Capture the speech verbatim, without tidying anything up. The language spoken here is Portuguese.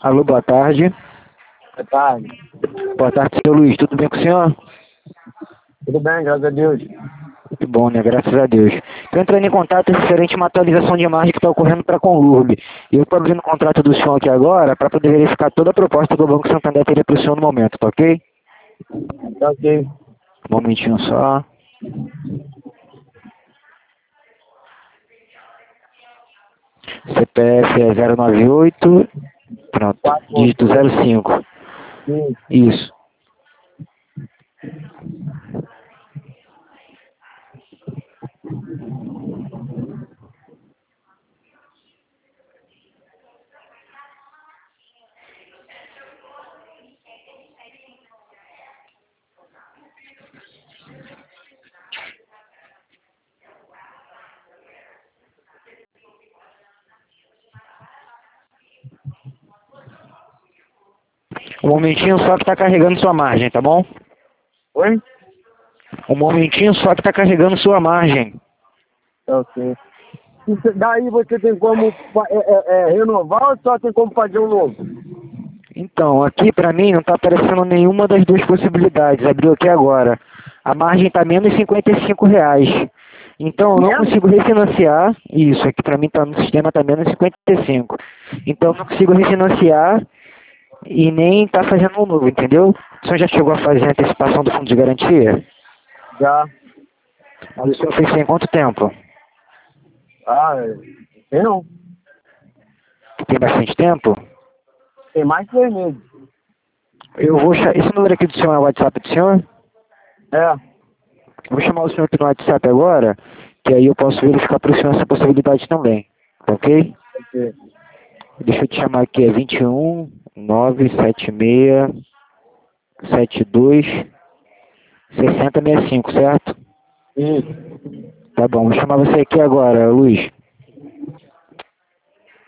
Alô, boa tarde. Boa tarde. Boa tarde, seu Luiz. Tudo bem com o senhor? Tudo bem, graças a Deus. Que bom, né? Graças a Deus. Estou entrando em contato referente a uma atualização de margem que está ocorrendo para a Conlurb. E eu estou abrindo o contrato do senhor aqui agora para poder verificar toda a proposta que o Banco Santander teria para o senhor no momento, tá ok? Tá ok. Um momentinho só. C P F é zero nove oito, pronto, Quatro. dígito zero cinco. Sim. Isso. Um momentinho só que está carregando sua margem, tá bom? Oi? Um momentinho só que está carregando sua margem. Tá ok. Isso- Daí você tem como fa- é, é, é, renovar ou só tem como fazer um novo? Então, aqui para mim não está aparecendo nenhuma das duas possibilidades. Abriu aqui agora. A margem está menos cinquenta e cinco reais. Então eu não Menos? consigo refinanciar. Isso, aqui para mim tá no sistema está menos cinquenta e cinco. Então eu não consigo refinanciar e nem tá fazendo um novo, entendeu? O senhor já chegou a fazer a antecipação do fundo de garantia? Já. Mas o senhor fez isso em quanto tempo? Ah, é. Tem não. Tem bastante tempo? Tem mais de três meses. Eu vou chamar. Esse número aqui do senhor é o WhatsApp do senhor? É. Eu vou chamar o senhor aqui no WhatsApp agora, que aí eu posso verificar para o senhor essa possibilidade também. Tá ok? Ok. Deixa eu te chamar aqui, é vinte e um, nove sete seis, sete dois, seis zero seis cinco, certo? Isso. Tá bom, vou chamar você aqui agora, Luiz.